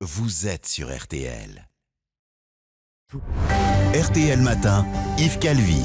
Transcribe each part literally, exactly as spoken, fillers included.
vous êtes sur R T L. R T L Matin, Yves Calvi.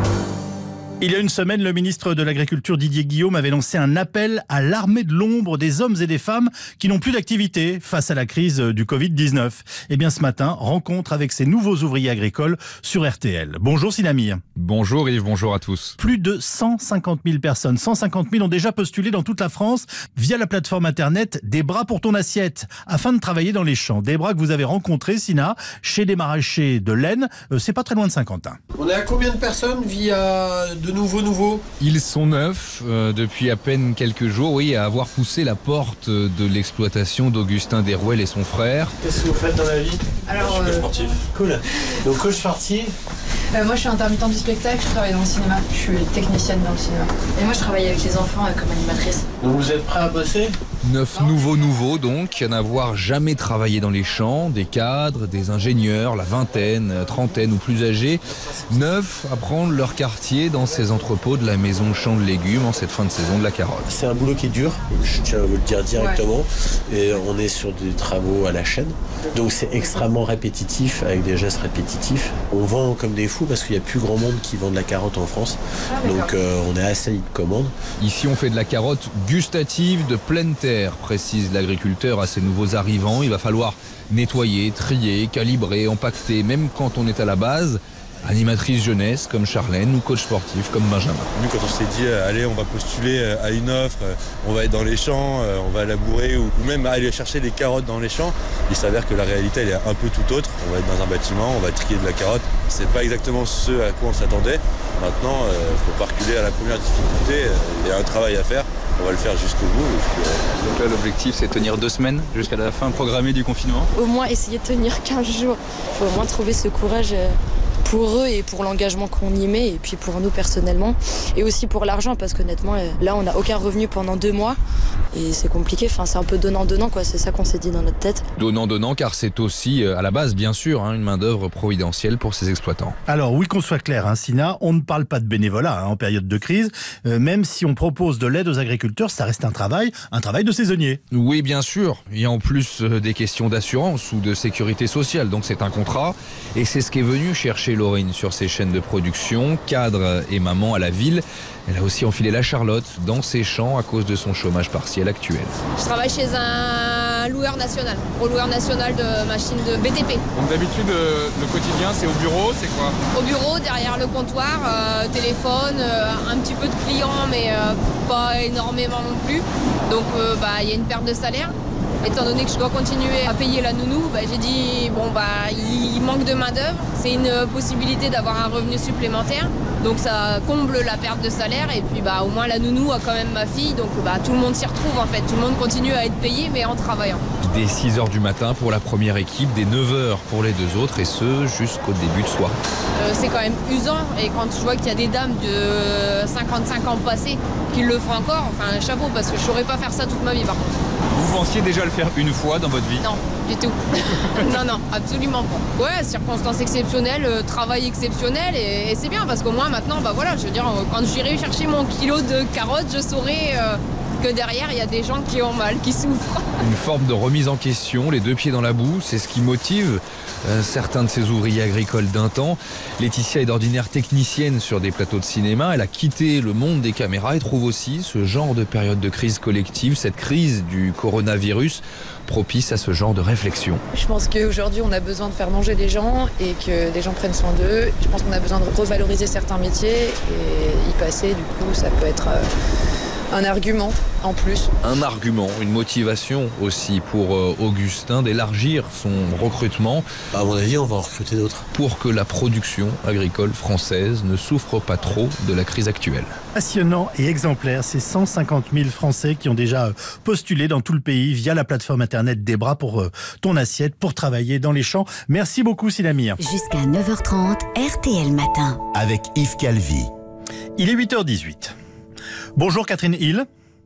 Il y a une semaine, le ministre de l'Agriculture Didier Guillaume avait lancé un appel à l'armée de l'ombre des hommes et des femmes qui n'ont plus d'activité face à la crise du covid dix-neuf. Et bien ce matin, rencontre avec ces nouveaux ouvriers agricoles sur R T L. Bonjour Sinamir. Bonjour Yves, bonjour à tous. Plus de cent cinquante mille personnes, cent cinquante mille ont déjà postulé dans toute la France via la plateforme internet Des bras pour ton assiette afin de travailler dans les champs. Des bras que vous avez rencontrés, Sina, chez des maraîchers de l'Aisne, euh, c'est pas très loin de Saint-Quentin. On est à combien de personnes via de nouveaux nouveaux? Ils sont neufs euh, depuis à peine quelques jours, oui, à avoir poussé la porte de l'exploitation d'Augustin Derouel et son frère. Qu'est-ce que vous faites dans la vie? Alors, je suis coach euh, sportif. Cool. Donc coach sportif. Euh, moi je suis intermittent du spectacle, je travaille dans le cinéma, je suis technicienne dans le cinéma. Et moi je travaille avec les enfants euh, comme animatrice. Donc vous êtes prêts à bosser? Neuf nouveaux nouveaux donc, à n'avoir jamais travaillé dans les champs, des cadres, des ingénieurs, la vingtaine, trentaine ou plus âgés. Neuf à prendre leur quartier dans ces entrepôts de la maison champ de légumes en cette fin de saison de la carotte. C'est un boulot qui est dur, je tiens à vous le dire directement. Ouais. Et on est sur des travaux à la chaîne. Donc c'est extrêmement répétitif, avec des gestes répétitifs. On vend comme des fous parce qu'il n'y a plus grand monde qui vend de la carotte en France. Ah, donc euh, on est assailli de commandes. Ici on fait de la carotte gustative de pleine terre, précise l'agriculteur à ses nouveaux arrivants. Il va falloir nettoyer, trier, calibrer, empaqueter, même quand on est à la base. Animatrice jeunesse comme Charlène ou coach sportif comme Benjamin. Nous, quand on s'est dit, allez, on va postuler à une offre, on va être dans les champs, on va labourer ou même aller chercher des carottes dans les champs, il s'avère que la réalité elle est un peu tout autre. On va être dans un bâtiment, on va trier de la carotte. C'est pas exactement ce à quoi on s'attendait. Maintenant, il euh, faut pas reculer à la première difficulté. Il y a un travail à faire. On va le faire jusqu'au bout. Puis, euh... Donc là, l'objectif, c'est de tenir deux semaines jusqu'à la fin programmée du confinement. Au moins essayer de tenir quinze jours. Il faut au moins trouver ce courage pour eux et pour l'engagement qu'on y met et puis pour nous personnellement. Et aussi pour l'argent parce qu'honnêtement, là, on n'a aucun revenu pendant deux mois. Et c'est compliqué, enfin, c'est un peu donnant-donnant, quoi. C'est ça qu'on s'est dit dans notre tête. Donnant-donnant, car c'est aussi, à la base, bien sûr, hein, une main-d'œuvre providentielle pour ces exploitants. Alors, oui, qu'on soit clair, hein, Sina, on ne parle pas de bénévolat hein, en période de crise. Euh, même si on propose de l'aide aux agriculteurs, ça reste un travail, un travail de saisonnier. Oui, bien sûr. Il y a en plus euh, des questions d'assurance ou de sécurité sociale. Donc, c'est un contrat. Et c'est ce qu'est venu chercher Laurine sur ses chaînes de production, cadre et maman à la ville. Elle a aussi enfilé la Charlotte dans ses champs à cause de son chômage partiel actuel. Je travaille chez un loueur national, au loueur national de machines de B T P. Donc d'habitude, le quotidien, c'est au bureau, c'est quoi? Au bureau, derrière le comptoir, euh, téléphone, euh, un petit peu de clients, mais euh, pas énormément non plus. Donc il euh, bah, y a une perte de salaire. Étant donné que je dois continuer à payer la nounou, bah, j'ai dit bon bah il manque de main d'œuvre, c'est une possibilité d'avoir un revenu supplémentaire, donc ça comble la perte de salaire et puis bah au moins la nounou a quand même ma fille, donc bah tout le monde s'y retrouve en fait, tout le monde continue à être payé mais en travaillant. Dès six heures du matin pour la première équipe, dès neuf heures pour les deux autres et ce jusqu'au début de soirée. Euh, c'est quand même usant et quand je vois qu'il y a des dames de cinquante-cinq ans passés qui le font encore, enfin chapeau parce que je ne saurais pas faire ça toute ma vie par contre. Vous pensiez déjà le faire une fois dans votre vie? Non, du tout. non, non, absolument pas. Ouais, circonstances exceptionnelles, euh, travail exceptionnel et, et c'est bien parce qu'au moins maintenant, bah voilà, je veux dire, quand j'irai chercher mon kilo de carottes, je saurai euh, que derrière, il y a des gens qui ont mal, qui souffrent. Une forme de remise en question, les deux pieds dans la boue, c'est ce qui motive euh, certains de ces ouvriers agricoles d'un temps. Laetitia est d'ordinaire technicienne sur des plateaux de cinéma. Elle a quitté le monde des caméras et trouve aussi ce genre de période de crise collective, cette crise du coronavirus, propice à ce genre de réflexion. Je pense qu'aujourd'hui, on a besoin de faire manger les gens et que les gens prennent soin d'eux. Je pense qu'on a besoin de revaloriser certains métiers et y passer, du coup, ça peut être... Euh un argument en plus. Un argument, une motivation aussi pour euh, Augustin d'élargir son recrutement. À mon avis, on va en recruter d'autres. Pour que la production agricole française ne souffre pas trop de la crise actuelle. Passionnant et exemplaire, ces cent cinquante mille Français qui ont déjà postulé dans tout le pays via la plateforme internet Des bras pour euh, ton assiette, pour travailler dans les champs. Merci beaucoup Sinamir. Jusqu'à neuf heures trente, R T L Matin. Avec Yves Calvi. Il est huit heures dix-huit. Bonjour Catherine Hill.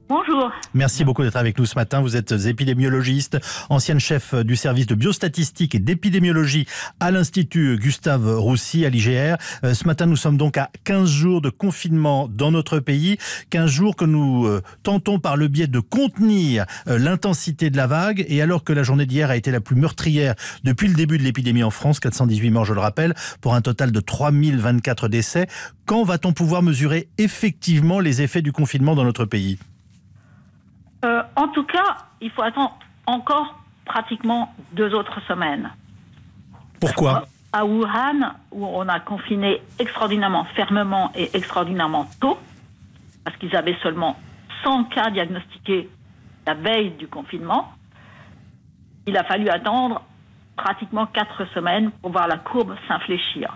Bonjour. Merci beaucoup d'être avec nous ce matin. Vous êtes épidémiologiste, ancienne chef du service de biostatistique et d'épidémiologie à l'Institut Gustave Roussy à l'I G R. Ce matin, nous sommes donc à quinze jours de confinement dans notre pays. quinze jours que nous euh, tentons par le biais de contenir euh, l'intensité de la vague. Et alors que la journée d'hier a été la plus meurtrière depuis le début de l'épidémie en France, quatre cent dix-huit morts, je le rappelle, pour un total de trois mille vingt-quatre décès, quand va-t-on pouvoir mesurer effectivement les effets du confinement dans notre pays ? Euh, en tout cas, il faut attendre encore pratiquement deux autres semaines. Pourquoi ? À Wuhan, où on a confiné extraordinairement fermement et extraordinairement tôt, parce qu'ils avaient seulement cent cas diagnostiqués la veille du confinement, il a fallu attendre pratiquement quatre semaines pour voir la courbe s'infléchir.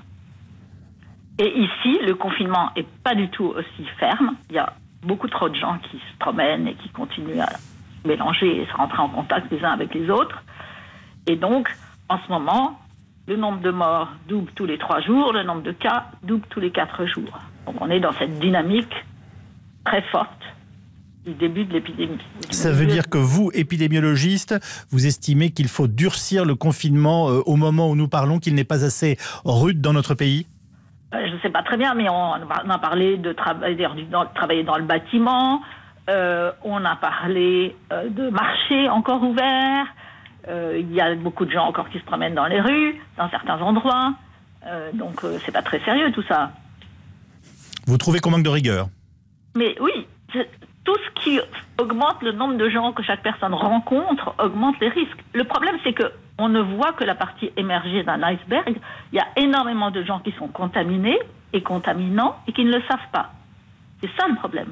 Et ici, le confinement n'est pas du tout aussi ferme. Il y a beaucoup trop de gens qui se promènent et qui continuent à se mélanger et se rentrer en contact les uns avec les autres. Et donc, en ce moment, le nombre de morts double tous les trois jours, le nombre de cas double tous les quatre jours. Donc on est dans cette dynamique très forte du début de l'épidémie. Ça veut dire que vous, épidémiologiste, vous estimez qu'il faut durcir le confinement euh, au moment où nous parlons, qu'il n'est pas assez rude dans notre pays ? Je ne sais pas très bien, mais on a parlé de travailler dans, travailler dans le bâtiment, euh, on a parlé euh, de marchés encore ouverts, euh, il y a beaucoup de gens encore qui se promènent dans les rues, dans certains endroits, euh, donc euh, c'est pas très sérieux tout ça. Vous trouvez qu'on manque de rigueur ? Mais oui, tout ce qui augmente le nombre de gens que chaque personne rencontre augmente les risques. Le problème, c'est que on ne voit que la partie émergée d'un iceberg. Il y a énormément de gens qui sont contaminés et contaminants et qui ne le savent pas. C'est ça le problème.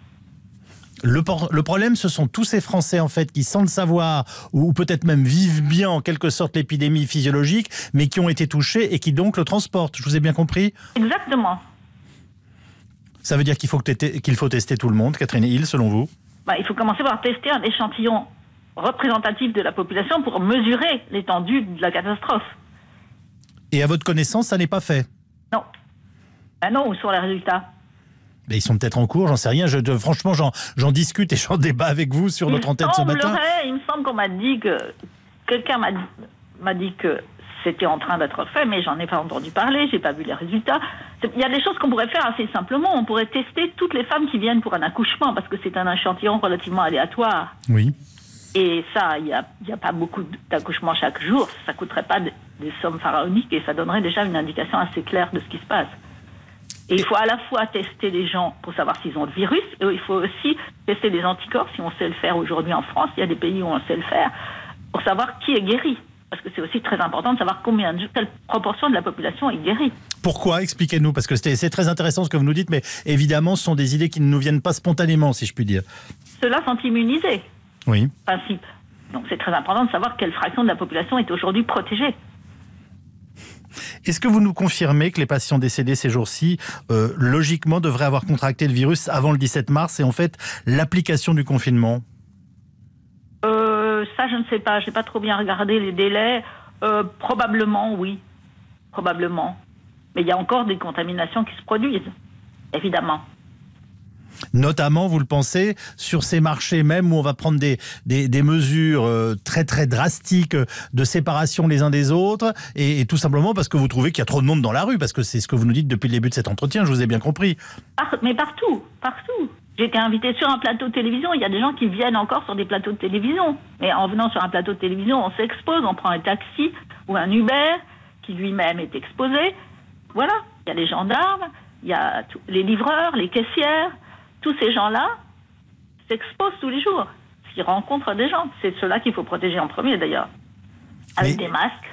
Le, por- le problème, ce sont tous ces Français, en fait, qui, sans le savoir, ou, ou peut-être même vivent bien, en quelque sorte, l'épidémie physiologique, mais qui ont été touchés et qui donc le transportent. Je vous ai bien compris ? Exactement. Ça veut dire qu'il faut, que t- qu'il faut tester tout le monde, Catherine Hill, selon vous ? Bah, il faut commencer par tester un échantillon représentatif de la population pour mesurer l'étendue de la catastrophe. Et à votre connaissance, ça n'est pas fait ? Non. Ben non, où sont les résultats ? Mais ils sont peut-être en cours, j'en sais rien. Je, de, franchement, j'en, j'en discute et j'en débat avec vous sur notre antenne ce matin. Il me semble qu'on m'a dit que... Quelqu'un m'a, m'a dit que c'était en train d'être fait, mais j'en ai pas entendu parler, j'ai pas vu les résultats. Il y a des choses qu'on pourrait faire assez simplement. On pourrait tester toutes les femmes qui viennent pour un accouchement, parce que c'est un échantillon relativement aléatoire. Oui. Et ça, il n'y a, y a pas beaucoup d'accouchements chaque jour. Ça ne coûterait pas des, des sommes pharaoniques et ça donnerait déjà une indication assez claire de ce qui se passe. Et il faut à la fois tester les gens pour savoir s'ils ont le virus, et il faut aussi tester des anticorps, si on sait le faire aujourd'hui en France. Il y a des pays où on sait le faire, pour savoir qui est guéri. Parce que c'est aussi très important de savoir combien, quelle proportion de la population est guérie. Pourquoi ? Expliquez-nous, parce que c'est, c'est très intéressant ce que vous nous dites, mais évidemment, ce sont des idées qui ne nous viennent pas spontanément, si je puis dire. Ceux-là sont immunisés. Oui. Principe. Donc c'est très important de savoir quelle fraction de la population est aujourd'hui protégée. Est-ce que vous nous confirmez que les patients décédés ces jours-ci, euh, logiquement, devraient avoir contracté le virus avant le dix-sept mars et en fait l'application du confinement ? euh, Ça, je ne sais pas. Je n'ai pas trop bien regardé les délais. Euh, probablement, oui. Probablement. Mais il y a encore des contaminations qui se produisent, évidemment. Notamment, vous le pensez, sur ces marchés même où on va prendre des, des, des mesures euh, très très drastiques de séparation les uns des autres, et, et tout simplement parce que vous trouvez qu'il y a trop de monde dans la rue, parce que c'est ce que vous nous dites depuis le début de cet entretien, je vous ai bien compris. Par, mais partout, partout. J'ai été invitée sur un plateau de télévision, il y a des gens qui viennent encore sur des plateaux de télévision. Mais en venant sur un plateau de télévision, on s'expose, on prend un taxi ou un Uber qui lui-même est exposé. Voilà, il y a les gendarmes, il y a tout, les livreurs, les caissières. Tous ces gens-là s'exposent tous les jours. Ils rencontrent des gens. C'est ceux-là qu'il faut protéger en premier, d'ailleurs. Avec Mais... des masques.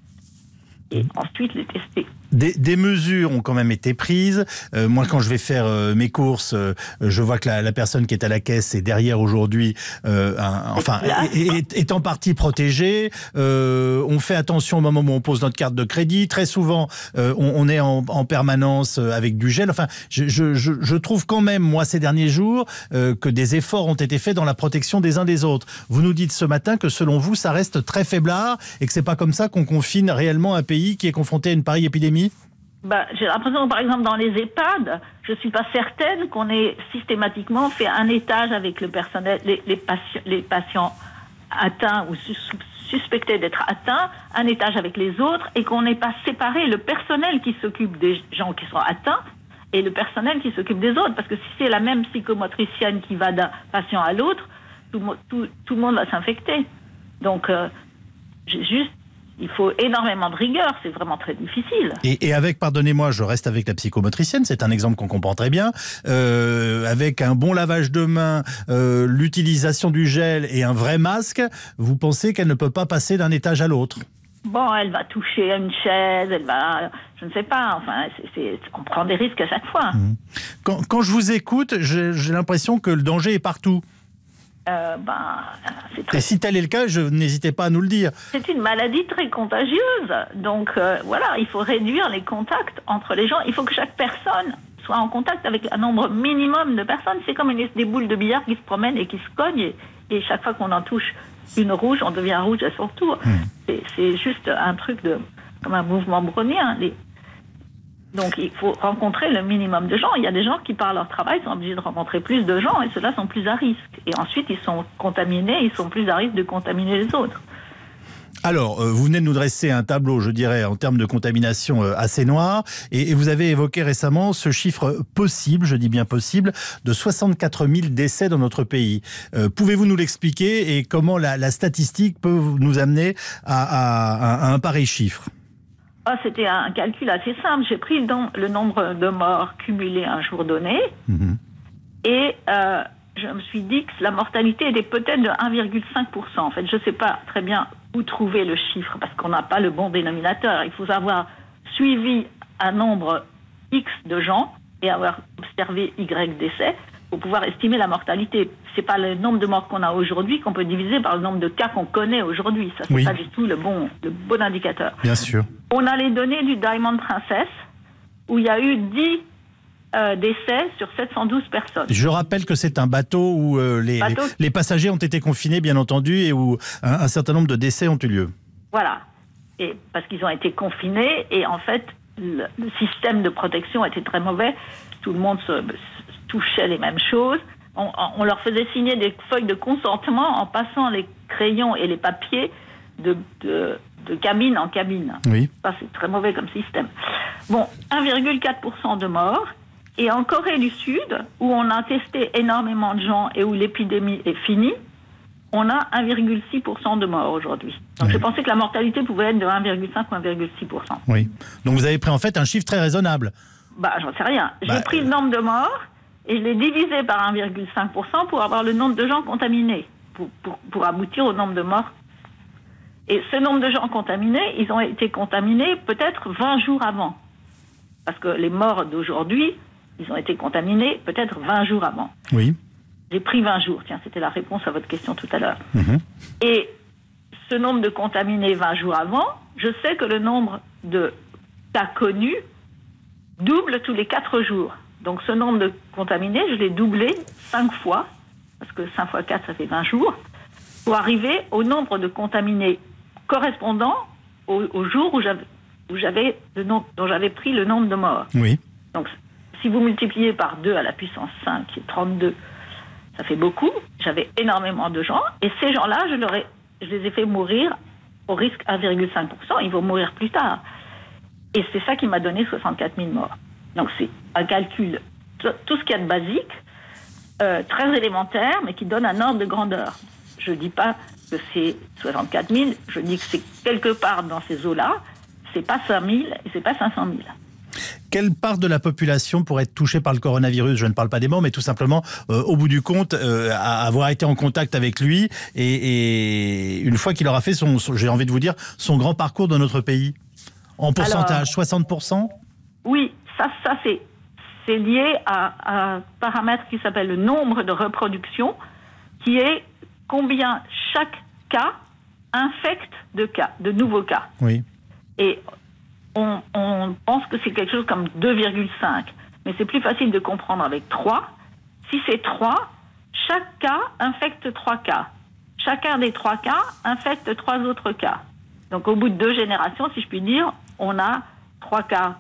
Et ensuite les tester. Des, des mesures ont quand même été prises. Euh, moi, quand je vais faire euh, mes courses, euh, je vois que la, la personne qui est à la caisse est derrière aujourd'hui, euh, un, enfin, est, est, est en partie protégée. Euh, on fait attention au moment où on pose notre carte de crédit. Très souvent, euh, on, on est en, en permanence avec du gel. Enfin, je, je, je, je trouve quand même, moi, ces derniers jours, euh, que des efforts ont été faits dans la protection des uns des autres. Vous nous dites ce matin que, selon vous, ça reste très faiblard et que c'est pas comme ça qu'on confine réellement un pays qui est confronté à une pareille épidémie ? Bah, j'ai l'impression que, par exemple, dans les EHPAD, je ne suis pas certaine qu'on ait systématiquement fait un étage avec le personnel, les, les, patients, les patients atteints ou sus, suspectés d'être atteints, un étage avec les autres, et qu'on n'ait pas séparé le personnel qui s'occupe des gens qui sont atteints et le personnel qui s'occupe des autres. Parce que si c'est la même psychomotricienne qui va d'un patient à l'autre, tout, tout, tout le monde va s'infecter. Donc, euh, j'ai juste... Il faut énormément de rigueur, c'est vraiment très difficile. Et, et avec, pardonnez-moi, je reste avec la psychomotricienne, c'est un exemple qu'on comprend très bien, euh, avec un bon lavage de mains, euh, l'utilisation du gel et un vrai masque, vous pensez qu'elle ne peut pas passer d'un étage à l'autre? Bon, elle va toucher à une chaise, elle va... Je ne sais pas, enfin, c'est, c'est, on prend des risques à chaque fois. Mmh. Quand, quand je vous écoute, j'ai, j'ai l'impression que le danger est partout. Euh, ben, c'est très... Et si tel est le cas, je n'hésitez pas à nous le dire. C'est une maladie très contagieuse, donc euh, voilà, il faut réduire les contacts entre les gens. Il faut que chaque personne soit en contact avec un nombre minimum de personnes. C'est comme une, des boules de billard qui se promènent et qui se cognent, et, et chaque fois qu'on en touche une rouge, on devient rouge à son tour. Mmh. C'est, c'est juste un truc de, comme un mouvement brownien. Les... Donc il faut rencontrer le minimum de gens. Il y a des gens qui, par leur travail, sont obligés de rencontrer plus de gens, et ceux-là sont plus à risque. Et ensuite, ils sont contaminés, ils sont plus à risque de contaminer les autres. Alors, euh, vous venez de nous dresser un tableau, je dirais, en termes de contamination euh, assez noir, et, et vous avez évoqué récemment ce chiffre possible, je dis bien possible, de soixante-quatre mille décès dans notre pays. Euh, pouvez-vous nous l'expliquer, et comment la, la statistique peut nous amener à, à, à un pareil chiffre? Ah, c'était un calcul assez simple. J'ai pris le, don, le nombre de morts cumulés un jour donné, mmh. et euh, je me suis dit que la mortalité était peut-être de un virgule cinq pour cent. En fait, je ne sais pas très bien où trouver le chiffre, parce qu'on n'a pas le bon dénominateur. Il faut avoir suivi un nombre X de gens et avoir observé Y décès pour pouvoir estimer la mortalité. Ce n'est pas le nombre de morts qu'on a aujourd'hui qu'on peut diviser par le nombre de cas qu'on connaît aujourd'hui. Ça, c'est oui. pas du tout le bon, le bon indicateur. Bien sûr. On a les données du Diamond Princess, où il y a eu dix euh, décès sur sept cent douze personnes. Je rappelle que c'est un bateau où euh, les, bateau... les, les passagers ont été confinés, bien entendu, et où un, un certain nombre de décès ont eu lieu. Voilà. Et parce qu'ils ont été confinés, et en fait, le, le système de protection était très mauvais. Tout le monde se, se touchait les mêmes choses. On, on leur faisait signer des feuilles de consentement en passant les crayons et les papiers de, de, de cabine en cabine. Oui. Ça, c'est très mauvais comme système. Bon, un virgule quatre pour cent de morts. Et en Corée du Sud, où on a testé énormément de gens et où l'épidémie est finie, on a un virgule six pour cent de morts aujourd'hui. Donc oui. Je pensais que la mortalité pouvait être de un virgule cinq ou un virgule six pour cent. Oui. Donc vous avez pris en fait un chiffre très raisonnable. Bah, j'en sais rien. J'ai bah, pris le nombre de morts et je l'ai divisé par un virgule cinq pour cent pour avoir le nombre de gens contaminés, pour, pour, pour aboutir au nombre de morts. Et ce nombre de gens contaminés, ils ont été contaminés peut-être vingt jours avant. Parce que les morts d'aujourd'hui, ils ont été contaminés peut-être vingt jours avant. Oui. J'ai pris vingt jours. Tiens, c'était la réponse à votre question tout à l'heure. Mmh. Et ce nombre de contaminés vingt jours avant, je sais que le nombre de cas connus double tous les quatre jours. Donc ce nombre de contaminés, je l'ai doublé cinq fois, parce que cinq fois quatre, ça fait vingt jours, pour arriver au nombre de contaminés correspondant au, au jour où j'avais, où j'avais le nom, dont j'avais pris le nombre de morts. Oui. Donc si vous multipliez par deux à la puissance cinq, qui est trente-deux, ça fait beaucoup. J'avais énormément de gens, et ces gens-là, je, leur ai, je les ai fait mourir au risque un virgule cinq pour cent. Ils vont mourir plus tard. Et c'est ça qui m'a donné soixante-quatre mille morts. Donc c'est un calcul, tout ce qu'il y a de basique, euh, très élémentaire, mais qui donne un ordre de grandeur. Je ne dis pas que c'est soixante-quatre mille, je dis que c'est quelque part dans ces eaux-là, c'est pas cinq mille et c'est pas cinq cent mille. Quelle part de la population pourrait être touchée par le coronavirus? Je ne parle pas des morts, mais tout simplement, euh, au bout du compte, euh, avoir été en contact avec lui, et, et une fois qu'il aura fait son, son, j'ai envie de vous dire, son grand parcours dans notre pays. En pourcentage, alors, soixante pour cent? Oui, ça, ça c'est, c'est lié à, à un paramètre qui s'appelle le nombre de reproduction, qui est combien chaque cas infecte de cas, de nouveaux cas. Oui. Et on, on pense que c'est quelque chose comme deux virgule cinq. Mais c'est plus facile de comprendre avec trois. Si c'est trois, chaque cas infecte trois cas. Chacun des trois cas infecte trois autres cas. Donc au bout de deux générations, si je puis dire, on a trois cas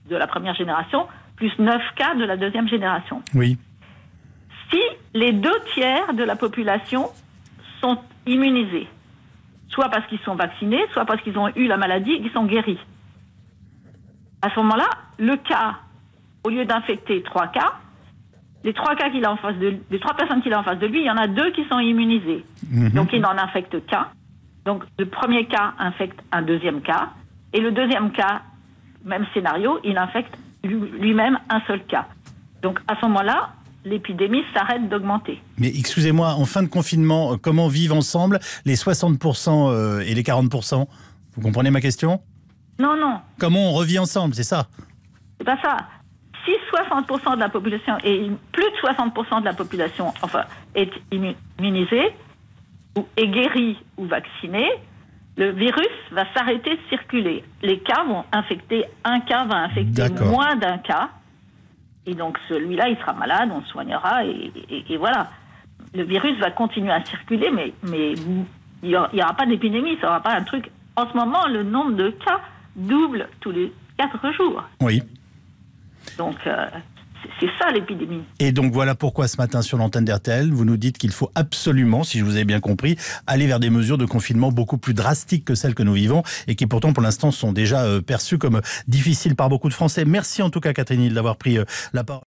de la première génération, plus neuf cas de la deuxième génération. Oui. Si les deux tiers de la population sont immunisés, soit parce qu'ils sont vaccinés, soit parce qu'ils ont eu la maladie et qu'ils sont guéris, à ce moment-là, le cas, au lieu d'infecter trois cas, les trois cas qu'il a en face de, les trois personnes qu'il a en face de lui, il y en a deux qui sont immunisées. Mmh. Donc il n'en infecte qu'un. Donc le premier cas infecte un deuxième cas, et le deuxième cas, même scénario, il infecte lui-même un seul cas. Donc à ce moment-là, l'épidémie s'arrête d'augmenter. Mais excusez-moi, en fin de confinement, comment vivent ensemble les soixante pour cent et les quarante pour cent? Vous comprenez ma question? Non, non. Comment on revit ensemble, c'est ça? C'est pas ça. Si soixante pour cent de la population, et plus de soixante pour cent de la population, enfin, est immunisée, ou est guérie ou vaccinée, le virus va s'arrêter de circuler. Les cas vont infecter, un cas va infecter moins d'un cas, et donc celui-là, il sera malade, on le soignera, et, et, et voilà. Le virus va continuer à circuler, mais, mais il n'y aura, aura pas d'épidémie, ça n'aura pas un truc. En ce moment, le nombre de cas double tous les quatre jours. Oui. Donc, euh, c'est ça l'épidémie. Et donc voilà pourquoi ce matin sur l'antenne d'R T L, vous nous dites qu'il faut absolument, si je vous ai bien compris, aller vers des mesures de confinement beaucoup plus drastiques que celles que nous vivons et qui pourtant pour l'instant sont déjà euh, perçues comme difficiles par beaucoup de Français. Merci en tout cas Catherine Hill d'avoir pris euh, la parole.